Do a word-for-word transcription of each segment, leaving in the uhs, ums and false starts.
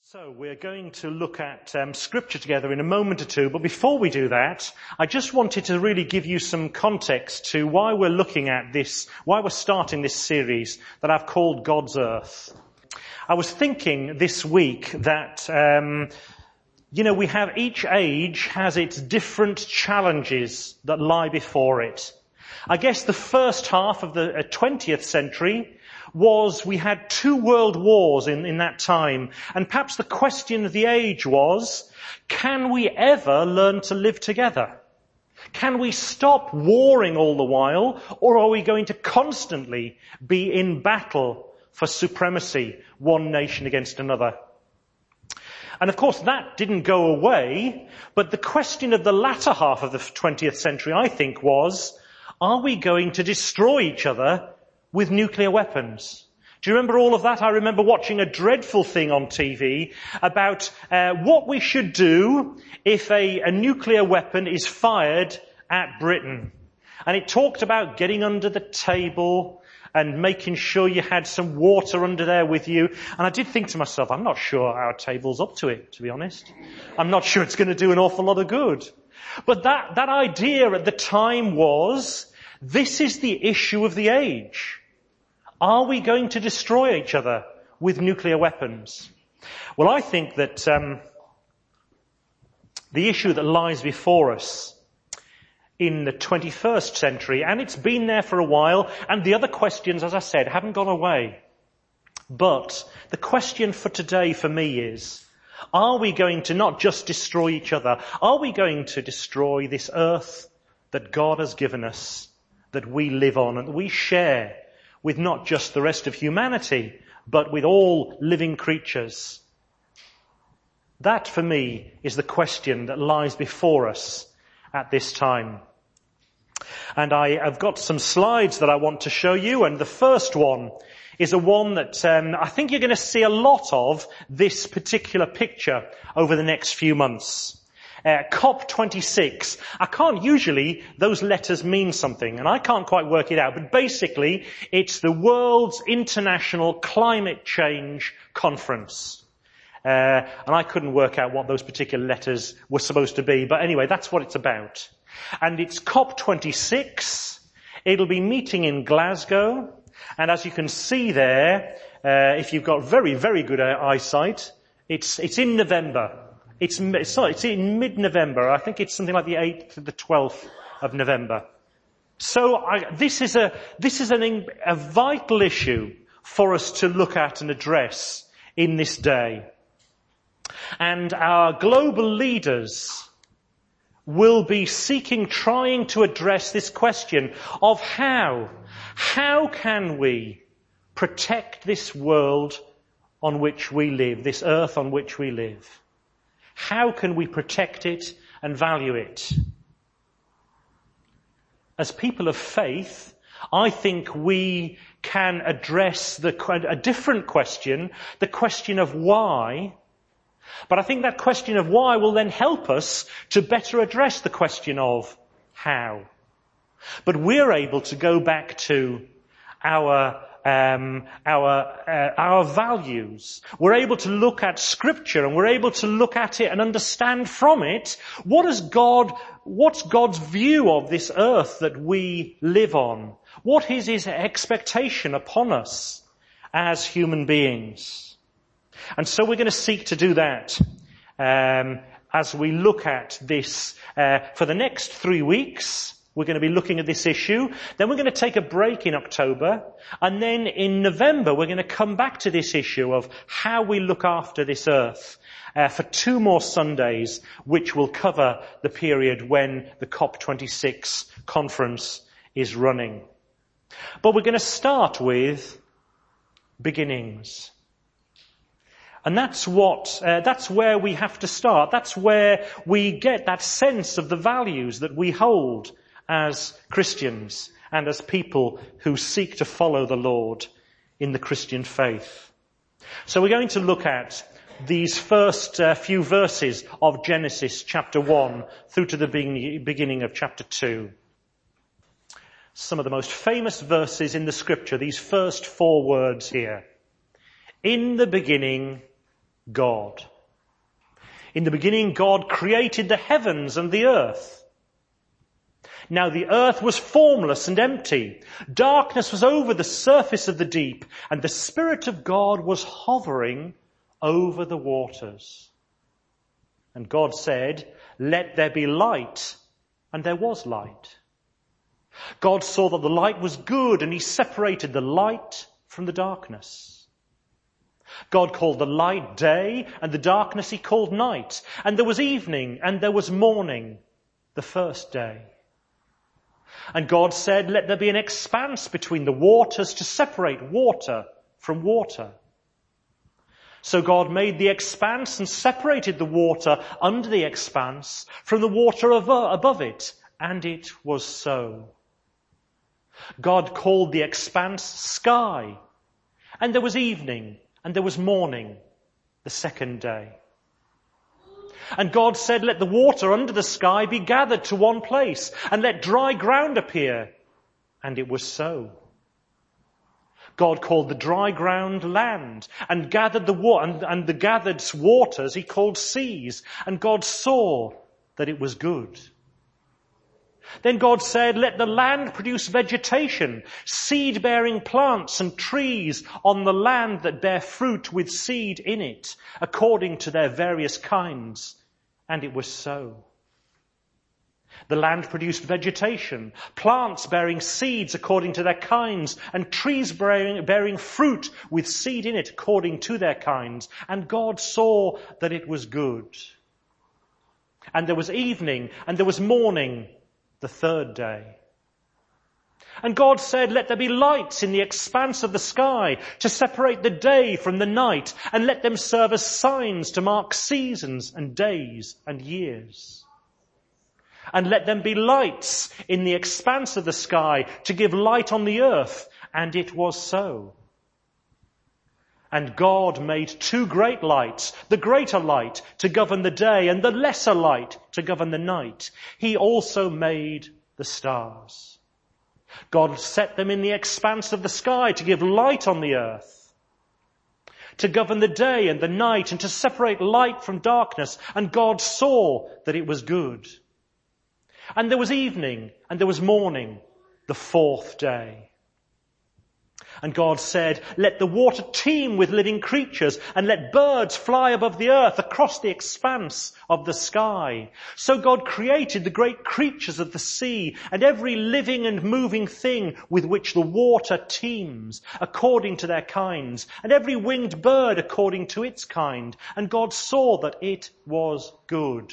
So we're going to look at um, scripture together in a moment or two, but before we do that, I just wanted to really give you some context to why we're looking at this, why we're starting this series that I've called God's Earth. I was thinking this week that, um, you know, we have, each age has its different challenges that lie before it. I guess the first half of the twentieth century was we had two world wars in, in that time. And perhaps the question of the age was, can we ever learn to live together? Can we stop warring all the while, or are we going to constantly be in battle for supremacy, one nation against another? And of course that didn't go away, but the question of the latter half of the twentieth century, I think, was, are we going to destroy each other with nuclear weapons? Do you remember all of that? I remember watching a dreadful thing on T V about uh, what we should do if a, a nuclear weapon is fired at Britain. And it talked about getting under the table and making sure you had some water under there with you. And I did think to myself, I'm not sure our table's up to it, to be honest. I'm not sure it's going to do an awful lot of good. But that, that idea at the time was, this is the issue of the age. Are we going to destroy each other with nuclear weapons? Well, I think that um, the issue that lies before us in the twenty-first century, and it's been there for a while, and the other questions, as I said, haven't gone away. But the question for today for me is, are we going to not just destroy each other? Are we going to destroy this earth that God has given us, that we live on and that we share with not just the rest of humanity, but with all living creatures? That, for me, is the question that lies before us at this time. And I have got some slides that I want to show you, and the first one is a one that um, I think you're going to see a lot of this particular picture over the next few months. Uh, COP twenty-six. I can't usually, those letters mean something, and I can't quite work it out, but basically it's the World's International Climate Change Conference. Uh, and I couldn't work out what those particular letters were supposed to be, but anyway, that's what it's about. And it's COP twenty-six. It'll be meeting in Glasgow, and as you can see there, uh, if you've got very, very good eyesight, it's, it's in November. It's, sorry, it's in mid-November. I think it's something like the eighth to the twelfth of November. So I, this is a, this is an, a vital issue for us to look at and address in this day. And our global leaders will be seeking, trying to address this question of how, how can we protect this world on which we live, this earth on which we live? How can we protect it and value it? As people of faith, I think we can address the, a different question, the question of why. But I think that question of why will then help us to better address the question of how. But we're able to go back to our Um, our uh, our values. We're able to look at Scripture, and we're able to look at it and understand from it what is God, what's God's view of this earth that we live on. What is His expectation upon us as human beings? And so we're going to seek to do that um, as we look at this uh, for the next three weeks. We're going to be looking at this issue. Then we're going to take a break in October. And then in November, we're going to come back to this issue of how we look after this earth uh, for two more Sundays, which will cover the period when the COP twenty-six conference is running. But we're going to start with beginnings. And that's what, uh, that's where we have to start. That's where we get that sense of the values that we hold as Christians and as people who seek to follow the Lord in the Christian faith. So we're going to look at these first uh, few verses of Genesis chapter one through to the beginning of chapter two. Some of the most famous verses in the Scripture, these first four words here. In the beginning, God. In the beginning, God created the heavens and the earth. Now the earth was formless and empty. Darkness was over the surface of the deep, and the Spirit of God was hovering over the waters. And God said, "Let there be light," and there was light. God saw that the light was good, and he separated the light from the darkness. God called the light day, and the darkness he called night. And there was evening, and there was morning, the first day. And God said, "Let there be an expanse between the waters to separate water from water." So God made the expanse and separated the water under the expanse from the water above it, and it was so. God called the expanse sky, and there was evening, and there was morning, the second day. And God said, "Let the water under the sky be gathered to one place, and let dry ground appear." And it was so. God called the dry ground land, and gathered the wa- and, and the gathered waters he called seas. And God saw that it was good. Then God said, "Let the land produce vegetation, seed-bearing plants and trees on the land that bear fruit with seed in it, according to their various kinds." And it was so. The land produced vegetation, plants bearing seeds according to their kinds, and trees bearing, bearing fruit with seed in it according to their kinds. And God saw that it was good. And there was evening, and there was morning, the third day. And God said, "Let there be lights in the expanse of the sky to separate the day from the night, and let them serve as signs to mark seasons and days and years. And let them be lights in the expanse of the sky to give light on the earth." And it was so. And God made two great lights, the greater light to govern the day, and the lesser light to govern the night. He also made the stars. God set them in the expanse of the sky to give light on the earth, to govern the day and the night, and to separate light from darkness. And God saw that it was good. And there was evening, and there was morning, the fourth day. And God said, "Let the water teem with living creatures, and let birds fly above the earth across the expanse of the sky." So God created the great creatures of the sea, and every living and moving thing with which the water teems, according to their kinds, and every winged bird according to its kind. And God saw that it was good.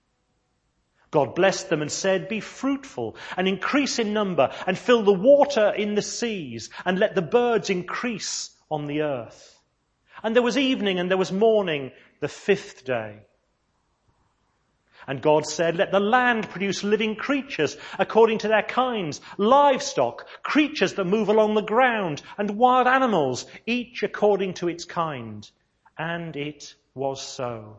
God blessed them and said, "Be fruitful and increase in number, and fill the water in the seas, and let the birds increase on the earth." And there was evening and there was morning, the fifth day. And God said, "Let the land produce living creatures according to their kinds, livestock, creatures that move along the ground, and wild animals, each according to its kind." And it was so.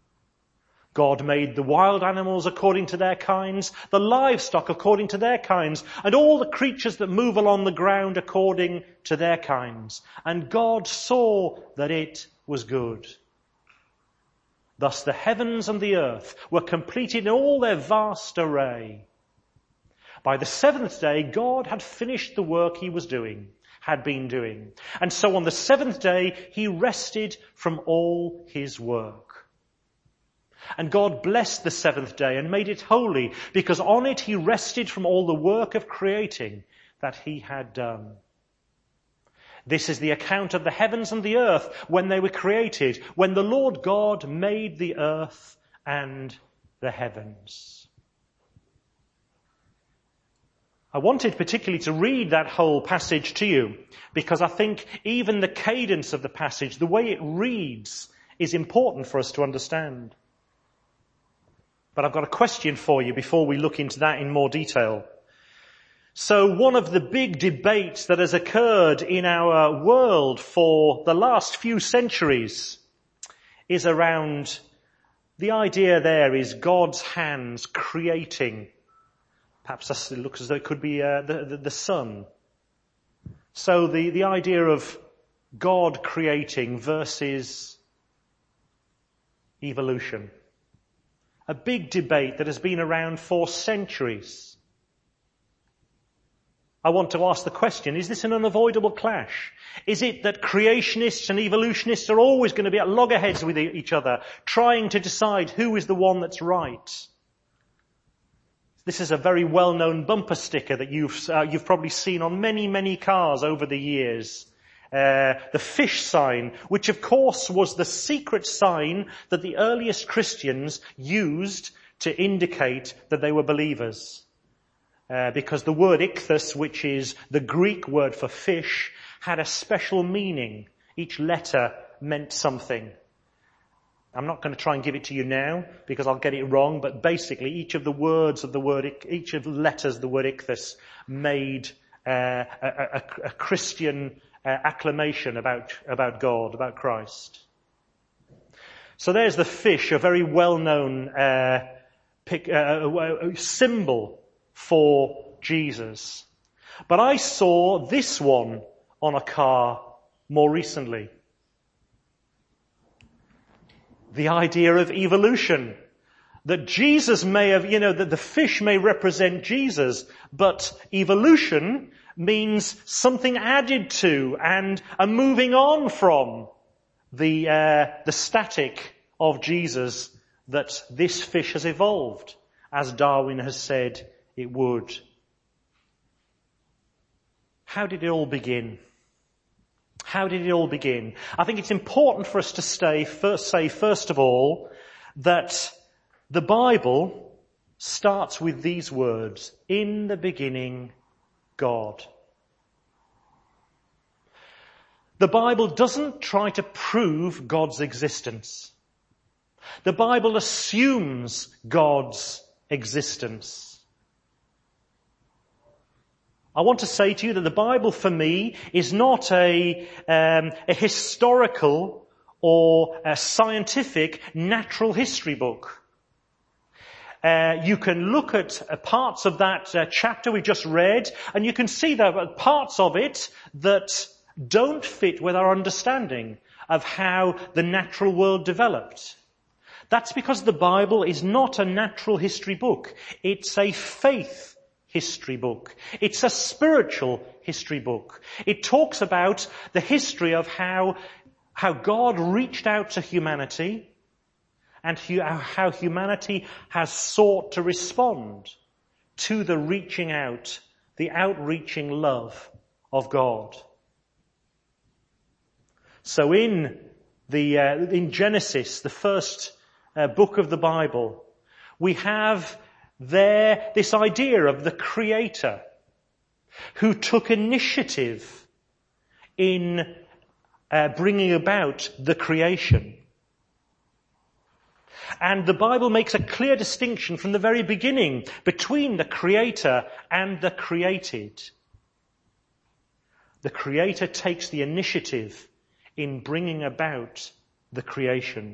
God made the wild animals according to their kinds, the livestock according to their kinds, and all the creatures that move along the ground according to their kinds. And God saw that it was good. Thus the heavens and the earth were completed in all their vast array. By the seventh day, God had finished the work he was doing, had been doing. And so on the seventh day, he rested from all his work. And God blessed the seventh day and made it holy, because on it he rested from all the work of creating that he had done. This is the account of the heavens and the earth when they were created, when the Lord God made the earth and the heavens. I wanted particularly to read that whole passage to you, because I think even the cadence of the passage, the way it reads, is important for us to understand. But I've got a question for you before we look into that in more detail. So one of the big debates that has occurred in our world for the last few centuries is around the idea there is God's hands creating. Perhaps it looks as though it could be uh, the, the, the sun. So the, the idea of God creating versus evolution. A big debate that has been around for centuries. I want to ask the question, is this an unavoidable clash? Is it that creationists and evolutionists are always going to be at loggerheads with each other, trying to decide who is the one that's right? This is a very well-known bumper sticker that you've, uh, you've probably seen on many, many cars over the years. Uh, the fish sign, which of course was the secret sign that the earliest Christians used to indicate that they were believers. Uh, because the word ichthus, which is the Greek word for fish, had a special meaning. Each letter meant something. I'm not going to try and give it to you now because I'll get it wrong, but basically each of the words of the word, each of the letters of the word ichthus made uh, a, a, a Christian uh, acclamation about, about God, about Christ. So there's the fish, a very well-known uh, pic, uh, symbol for Jesus. But I saw this one on a car more recently. The idea of evolution. That Jesus may have, you know, that the fish may represent Jesus, but evolution means something added to and a moving on from the, uh, the static of Jesus that this fish has evolved, as Darwin has said it would. How did it all begin? How did it all begin? I think it's important for us to stay, first, say, first of all, that the Bible starts with these words, in the beginning, God. The Bible doesn't try to prove God's existence. The Bible assumes God's existence. I want to say to you that the Bible for me is not a, um, a historical or a scientific natural history book. Uh, you can look at uh, parts of that uh, chapter we just read and you can see there are parts of it that don't fit with our understanding of how the natural world developed. That's because the Bible is not a natural history book. It's a faith history book. It's a spiritual history book. It talks about the history of how, how God reached out to humanity and how humanity has sought to respond to the reaching out, the outreaching love of God. So in the, uh, in Genesis, the first uh, book of the Bible, we have there this idea of the Creator who took initiative in uh, bringing about the creation. And the Bible makes a clear distinction from the very beginning between the Creator and the created. The Creator takes the initiative in bringing about the creation.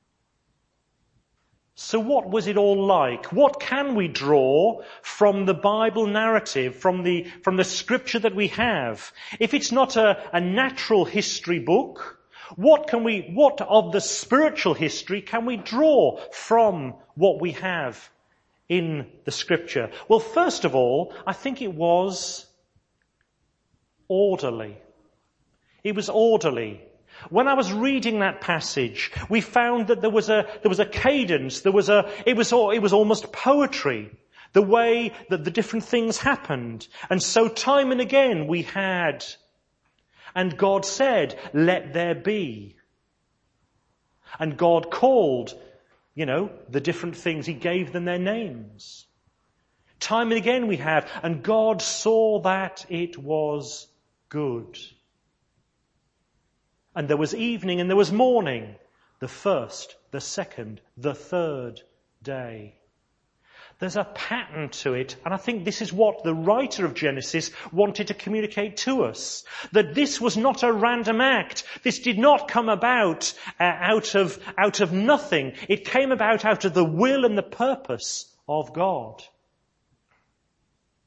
So what was it all like? What can we draw from the Bible narrative, from the, from the scripture that we have? If it's not a, a natural history book, what can we, what of the spiritual history can we draw from what we have in the scripture? Well, first of all, I think it was orderly. It was orderly. When I was reading that passage, we found that there was a, there was a cadence, there was a, it was, it was almost poetry, the way that the different things happened. And so time and again we had, and God said, let there be. And God called, you know, the different things, He gave them their names. Time and again we have, and God saw that it was good. And there was evening and there was morning, the first, the second, the third day. There's a pattern to it, and I think this is what the writer of Genesis wanted to communicate to us. That this was not a random act. This did not come about uh, out of, out of nothing. It came about out of the will and the purpose of God.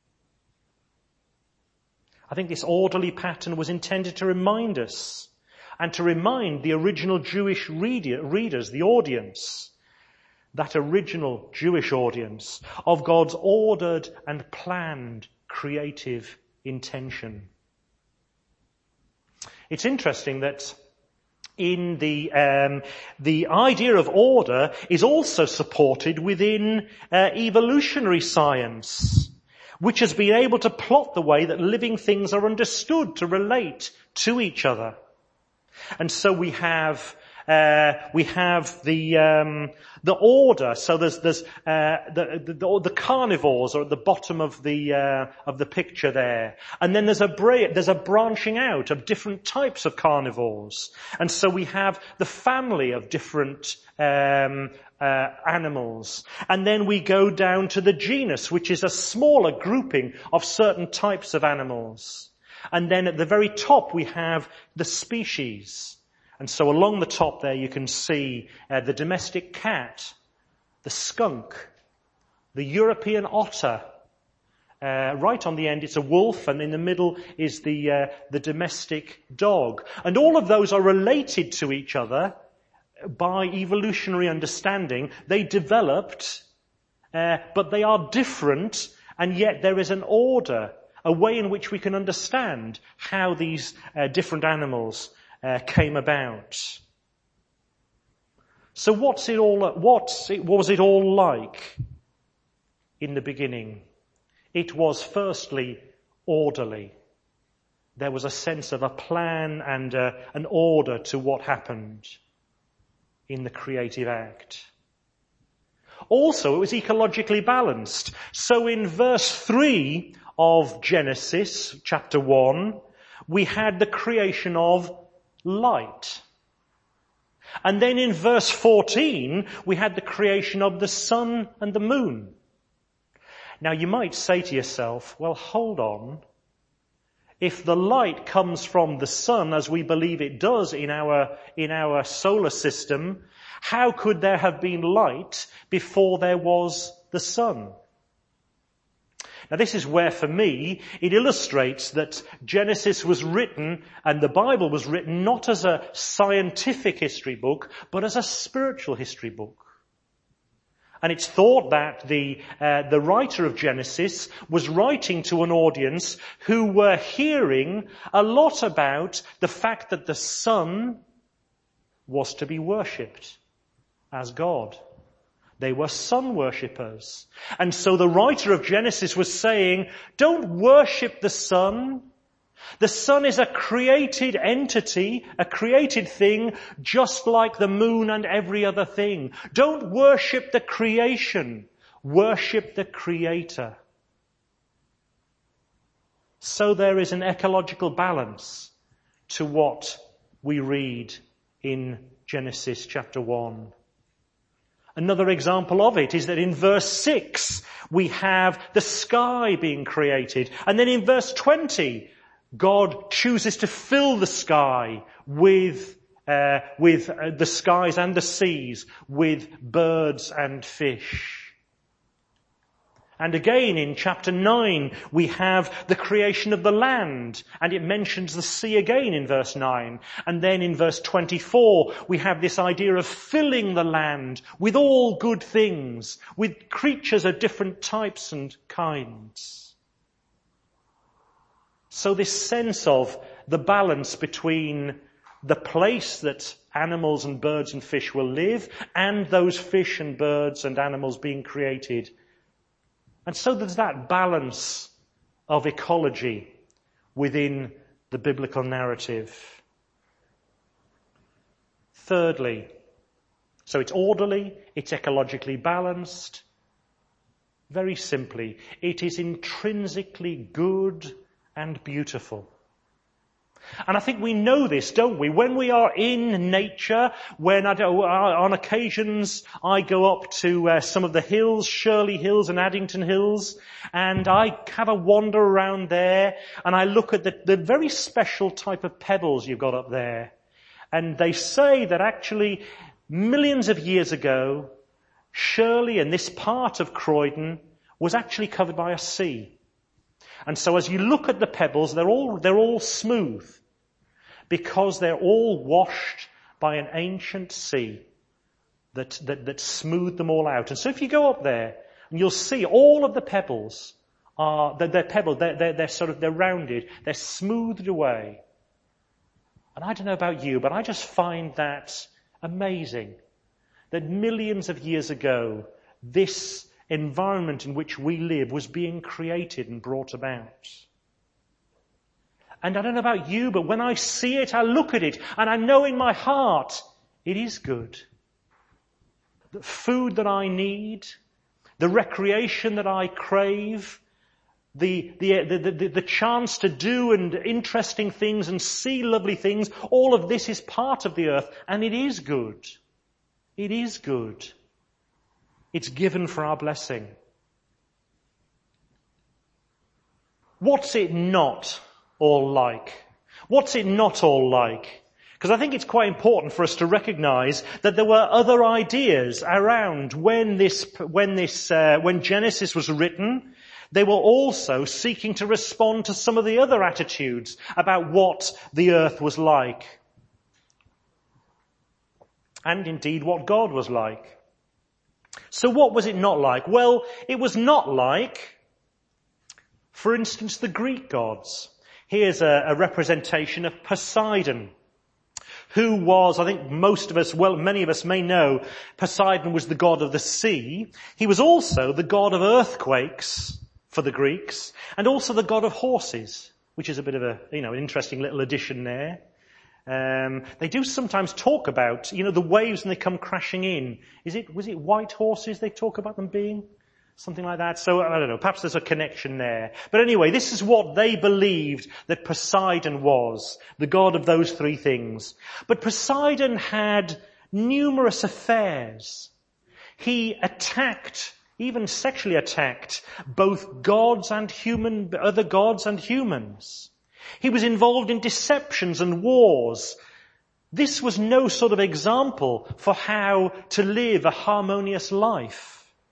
I think this orderly pattern was intended to remind us and to remind the original Jewish reader, readers, the audience, that original Jewish audience, of God's ordered and planned creative intention. It's interesting that in the um, the idea of order is also supported within uh, evolutionary science, which has been able to plot the way that living things are understood to relate to each other. And so we have uh, we have the um, the order. So there's there's uh, the, the the carnivores are at the bottom of the uh, of the picture there, and then there's a bra- there's a branching out of different types of carnivores, and so we have the family of different um, uh, animals, and then we go down to the genus, which is a smaller grouping of certain types of animals, and then at the very top we have the species. And so along the top there you can see uh, the domestic cat, the skunk, the European otter. Uh, right on the end it's a wolf, and in the middle is the uh, the domestic dog. And all of those are related to each other by evolutionary understanding. They developed, uh, but they are different, and yet there is an order, a way in which we can understand how these uh, different animals Uh, came about. So what's it all, what's it, what was it all like in the beginning? It was firstly orderly. There was a sense of a plan and uh, an order to what happened in the creative act. Also, it was ecologically balanced. So in verse three of Genesis chapter one, we had the creation of light. And then in verse fourteen, we had the creation of the sun and the moon. Now you might say to yourself, well, hold on. If the light comes from the sun, as we believe it does in our, in our solar system, how could there have been light before there was the sun? Now this is where, for me, it illustrates that Genesis was written, and the Bible was written, not as a scientific history book, but as a spiritual history book. And it's thought that the, uh, the writer of Genesis was writing to an audience who were hearing a lot about the fact that the sun was to be worshipped as God. They were sun worshippers. And so the writer of Genesis was saying, don't worship the sun. The sun is a created entity, a created thing, just like the moon and every other thing. Don't worship the creation. Worship the Creator. So there is an ecological balance to what we read in Genesis chapter one. Another example of it is that in verse six, we have the sky being created. And then in verse twenty, God chooses to fill the sky with, uh, with uh, the skies and the seas with birds and fish. And again in chapter nine, we have the creation of the land, and it mentions the sea again in verse nine. And then in verse twenty-four, we have this idea of filling the land with all good things, with creatures of different types and kinds. So this sense of the balance between the place that animals and birds and fish will live, and those fish and birds and animals being created. And so there's that balance of ecology within the biblical narrative. Thirdly, so it's orderly, it's ecologically balanced. Very simply, it is intrinsically good and beautiful. And I think we know this, don't we? When we are in nature, when I do, on occasions I go up to uh, some of the hills, Shirley Hills and Addington Hills, and I have a wander around there, and I look at the, the very special type of pebbles you've got up there. And they say that actually millions of years ago, Shirley and this part of Croydon was actually covered by a sea. And so as you look at the pebbles, they're all, they're all smooth. because they're all washed by an ancient sea that, that, that smoothed them all out. And so if you go up there, and you'll see all of the pebbles are, they're, they're pebbled, they're, they're, they're sort of, they're rounded, they're smoothed away. And I don't know about you, but I just find that amazing. That millions of years ago, this environment in which we live was being created and brought about. And I don't know about you, but when I see it, I look at it, and I know in my heart, it is good. The food that I need, the recreation that I crave, the, the, the, the, the chance to do and interesting things and see lovely things, all of this is part of the earth, and it is good. It is good. It's given for our blessing. What's it not all like? What's it not all like? Because I think it's quite important for us to recognize that there were other ideas around when this, when this, uh, when Genesis was written. They were also seeking to respond to some of the other attitudes about what the earth was like. And indeed what God was like. So what was it not like? Well, it was not like, for instance, the Greek gods. Here's a, a representation of Poseidon, who was, I think most of us, well, many of us may know, Poseidon was the god of the sea. He was also the god of earthquakes for the Greeks, and also the god of horses, which is a bit of a, you know, an interesting little addition there. Um, they do sometimes talk about, you know, the waves when they come crashing in. Is it, was it white horses they talk about them being? Something like that. So, I don't know, perhaps there's a connection there. But anyway, this is what they believed that Poseidon was, the god of those three things. But Poseidon had numerous affairs. He attacked, even sexually attacked, both gods and human, other gods and humans. He was involved in deceptions and wars. This was no sort of example for how to live a harmonious life.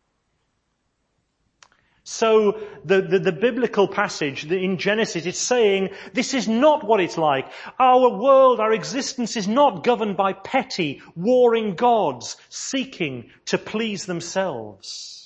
So the, the, the biblical passage in Genesis is saying this is not what it's like. Our world, our existence is not governed by petty, warring gods seeking to please themselves.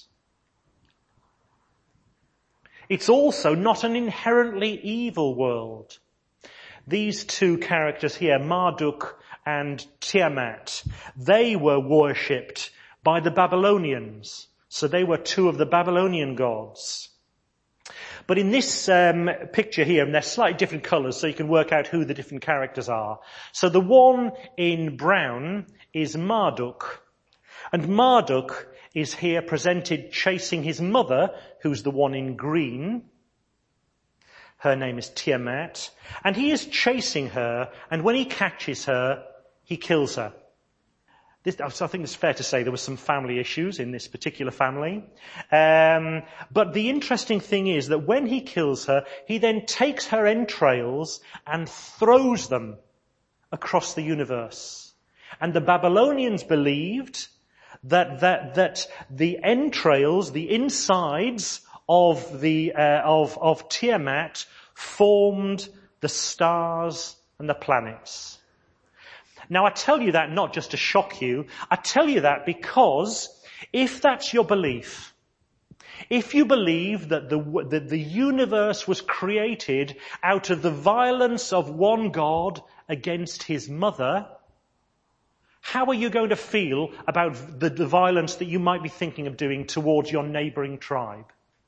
It's also not an inherently evil world. These two characters here, Marduk and Tiamat, they were worshipped by the Babylonians. So they were two of the Babylonian gods. But in this um, picture here, and they're slightly different colours, so you can work out who the different characters are. So the one in brown is Marduk. And Marduk is here presented chasing his mother, who's the one in green. Her name is Tiamat. And he is chasing her, and when he catches her, he kills her. This, I think it's fair to say there were some family issues in this particular family. Um, but the interesting thing is that when he kills her, he then takes her entrails and throws them across the universe. And the Babylonians believed that that that the entrails, the insides of the uh, of of Tiamat formed the stars and the planets. Now I tell you that not just to shock you, I tell you that because if that's your belief, if you believe that the, that the universe was created out of the violence of one God against his mother, how are you going to feel about the, the violence that you might be thinking of doing towards your neighbouring tribe?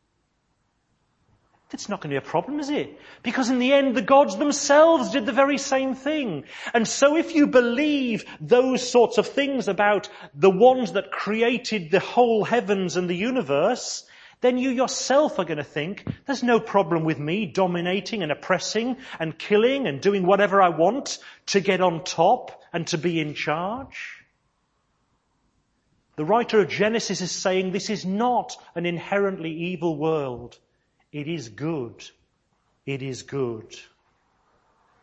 That's not going to be a problem, is it? Because in the end, the gods themselves did the very same thing. And so if you believe those sorts of things about the ones that created the whole heavens and the universe, then you yourself are going to think, there's no problem with me dominating and oppressing and killing and doing whatever I want to get on top and to be in charge. The writer of Genesis is saying this is not an inherently evil world. It is good. It is good.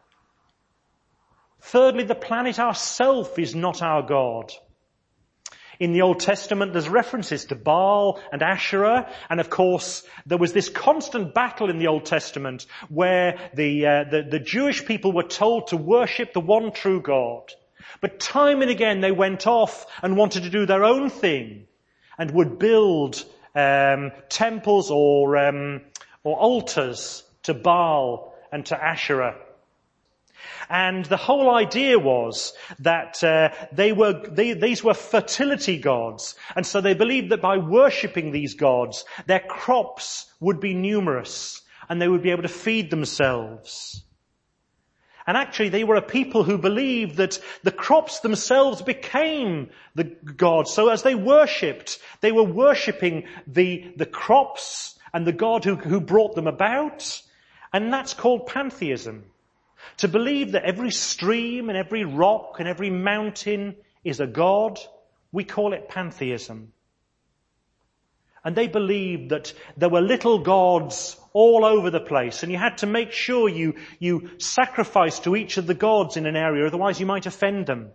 Thirdly, the planet ourself is not our God. In the Old Testament, there's references to Baal and Asherah, and of course, there was this constant battle in the Old Testament where the, uh, the, the Jewish people were told to worship the one true God. But time and again, they went off and wanted to do their own thing and would build um, temples or um, or altars to Baal and to Asherah. And the whole idea was that uh, they were they, these were fertility gods, and so they believed that by worshipping these gods, their crops would be numerous and they would be able to feed themselves. And actually, they were a people who believed that the crops themselves became the gods. So as they worshipped, they were worshipping the the crops and the God who, who brought them about, and that's called pantheism. To believe that every stream and every rock and every mountain is a god, we call it pantheism. And they believed that there were little gods all over the place, and you had to make sure you, you sacrificed to each of the gods in an area, otherwise you might offend them.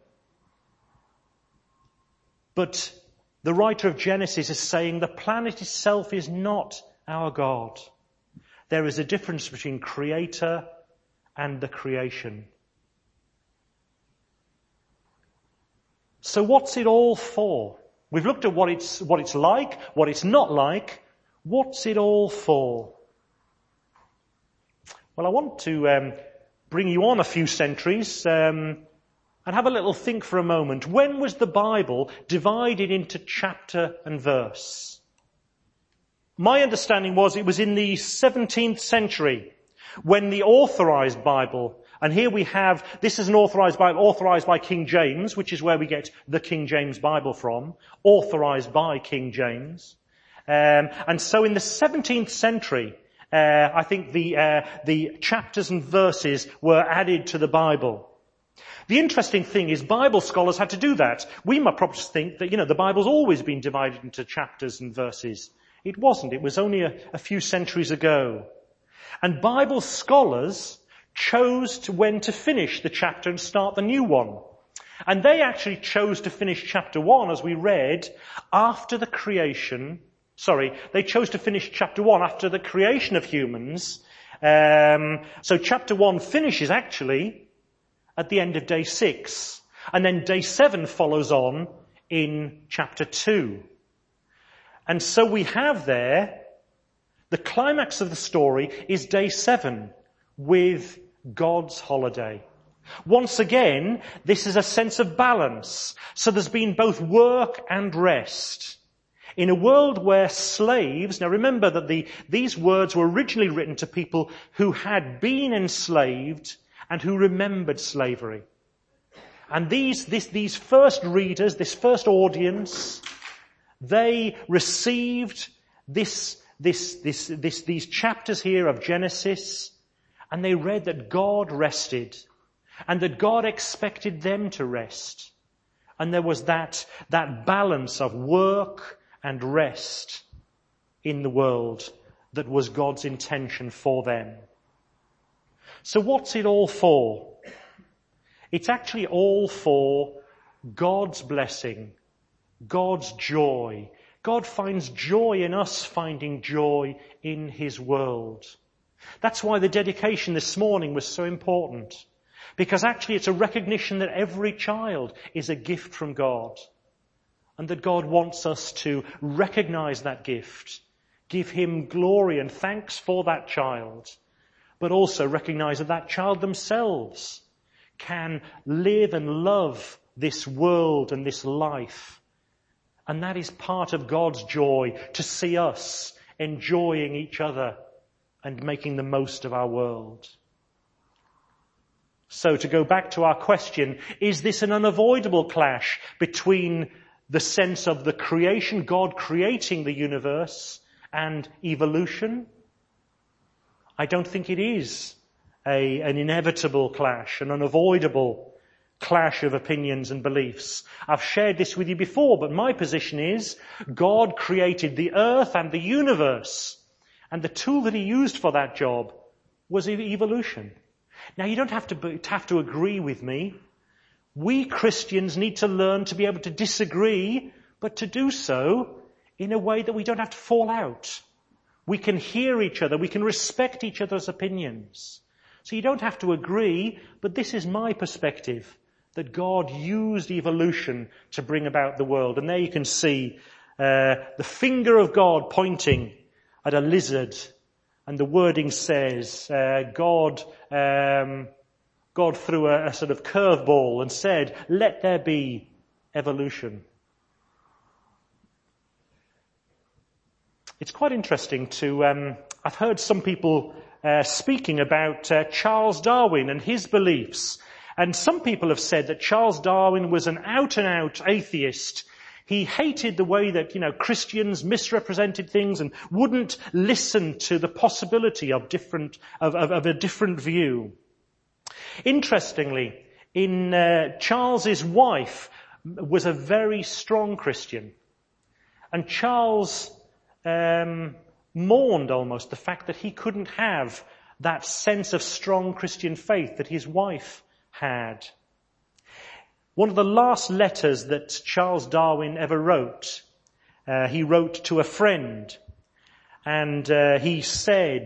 But the writer of Genesis is saying the planet itself is not our God. There is a difference between creator and the creation. So what's it all for? We've looked at what it's, what it's like, what it's not like. What's it all for? Well, I want to um, bring you on a few centuries um, and have a little think for a moment. When was the Bible divided into chapter and verse? My understanding was it was in the seventeenth century when the Authorized Bible, and here we have, this is an Authorized Bible, authorized by King James, which is where we get the King James Bible from, authorized by King James. Um, and so in the seventeenth century, uh, I think the, uh, the chapters and verses were added to the Bible. The interesting thing is Bible scholars had to do that. We might probably think that, you know, the Bible's always been divided into chapters and verses. It wasn't. It was only a, a few centuries ago. And Bible scholars chose to when to finish the chapter and start the new one. And they actually chose to finish chapter one, as we read, after the creation. Sorry, they chose to finish chapter one after the creation of humans. Um, so chapter one finishes actually at the end of day six. And then day seven follows on in chapter two. And so we have there, the climax of the story is day seven with God's holiday. Once again, this is a sense of balance. So there's been both work and rest. In a world where slaves, now remember that the, these words were originally written to people who had been enslaved and who remembered slavery. And these, this, these first readers, this first audience, they received this This, this, this, these chapters here of Genesis, and they read that God rested, and that God expected them to rest. And there was that, that balance of work and rest in the world that was God's intention for them. So what's it all for? It's actually all for God's blessing, God's joy. God finds joy in us finding joy in His world. That's why the dedication this morning was so important. Because actually it's a recognition that every child is a gift from God. And that God wants us to recognize that gift. Give Him glory and thanks for that child. But also recognize that that child themselves can live and love this world and this life. And that is part of God's joy, to see us enjoying each other and making the most of our world. So to go back to our question, is this an unavoidable clash between the sense of the creation, God creating the universe, and evolution? I don't think it is a, an inevitable clash, an unavoidable clash of opinions and beliefs. I've shared this with you before, but my position is God created the earth and the universe, and the tool that He used for that job was evolution. Now, you don't have to be, have to agree with me. We Christians need to learn to be able to disagree but to do so in a way that we don't have to fall out. We can hear each other. We can respect each other's opinions. So you don't have to agree, but this is my perspective, that God used evolution to bring about the world. And there you can see uh, the finger of God pointing at a lizard. And the wording says, uh, God, um, God threw a, a sort of curveball and said, let there be evolution. It's quite interesting to, um, I've heard some people uh, speaking about uh, Charles Darwin and his beliefs. And some people have said that Charles Darwin was an out-and-out atheist. He hated the way that, you know, Christians misrepresented things and wouldn't listen to the possibility of different, of, of, of a different view. Interestingly, in uh, Charles's wife was a very strong Christian. And Charles Um, mourned almost the fact that he couldn't have that sense of strong Christian faith that his wife had. One of the last letters that Charles Darwin ever wrote, uh, he wrote to a friend, and uh, he said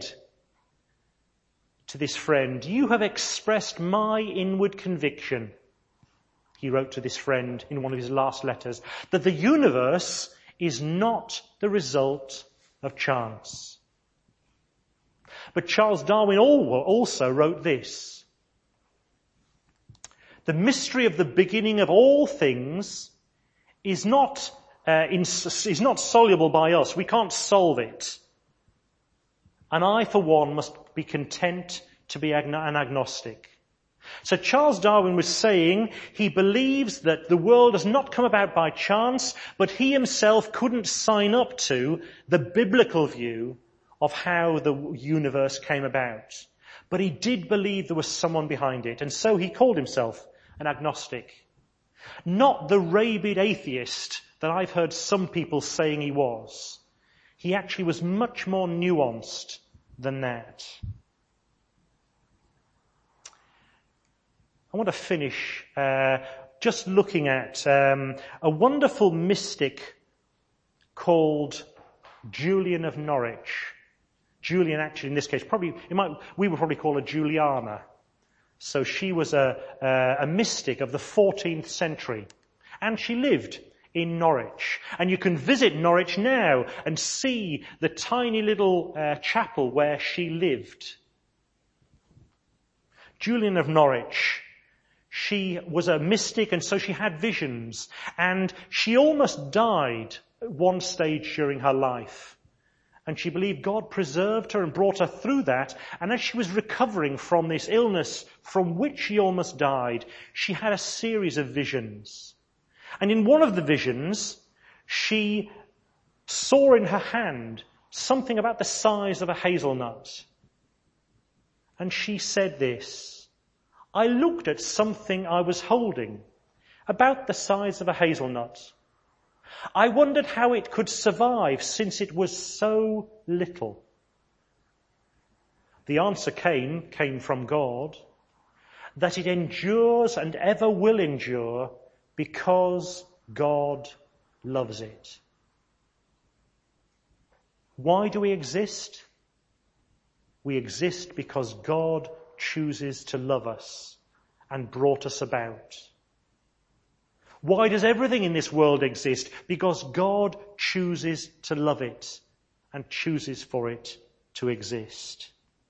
to this friend, "You have expressed my inward conviction," he wrote to this friend in one of his last letters, "that the universe is not the result of chance." But Charles Darwin also wrote this: "The mystery of the beginning of all things is not, uh, in, is not soluble by us. We can't solve it. And I, for one, must be content to be an agnostic." So Charles Darwin was saying he believes that the world has not come about by chance, but he himself couldn't sign up to the biblical view of how the universe came about. But he did believe there was someone behind it, and so he called himself an agnostic. Not the rabid atheist that I've heard some people saying he was. He actually was much more nuanced than that. I want to finish uh, just looking at um, a wonderful mystic called Julian of Norwich. Julian, actually, in this case, probably it might, we would probably call her Juliana. So she was a, a, a mystic of the fourteenth century, and she lived in Norwich. And you can visit Norwich now and see the tiny little uh, chapel where she lived. Julian of Norwich. She was a mystic, and so she had visions, and she almost died at one stage during her life. And she believed God preserved her and brought her through that, and as she was recovering from this illness from which she almost died, she had a series of visions. And in one of the visions, she saw in her hand something about the size of a hazelnut. And she said this: "I looked at something I was holding, about the size of a hazelnut. I wondered how it could survive since it was so little." The answer came, came from God, that it endures and ever will endure because God loves it. Why do we exist? We exist because God chooses to love us and brought us about. Why does everything in this world exist? Because God chooses to love it and chooses for it to exist.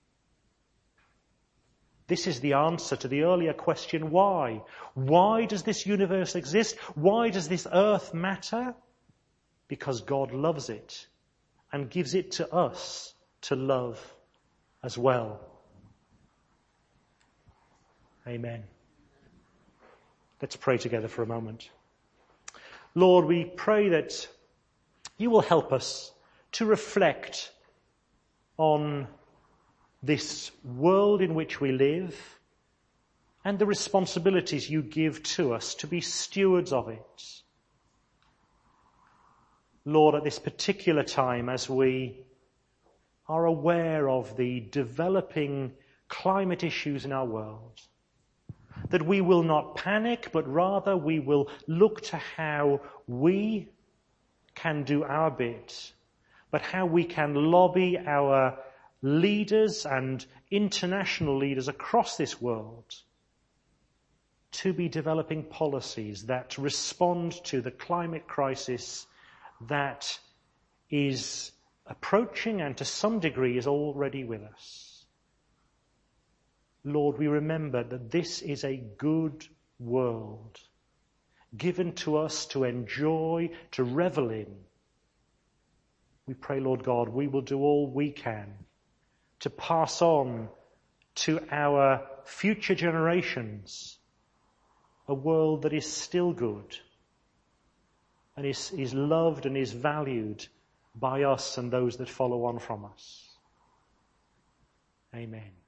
This is the answer to the earlier question, why? Why does this universe exist? Why does this earth matter? Because God loves it and gives it to us to love as well. Amen. Let's pray together for a moment. Lord, we pray that you will help us to reflect on this world in which we live and the responsibilities you give to us to be stewards of it. Lord, at this particular time, as we are aware of the developing climate issues in our world, that we will not panic, but rather we will look to how we can do our bit, but how we can lobby our leaders and international leaders across this world to be developing policies that respond to the climate crisis that is approaching and to some degree is already with us. Lord, we remember that this is a good world given to us to enjoy, to revel in. We pray, Lord God, we will do all we can to pass on to our future generations a world that is still good and is, is loved and is valued by us and those that follow on from us. Amen.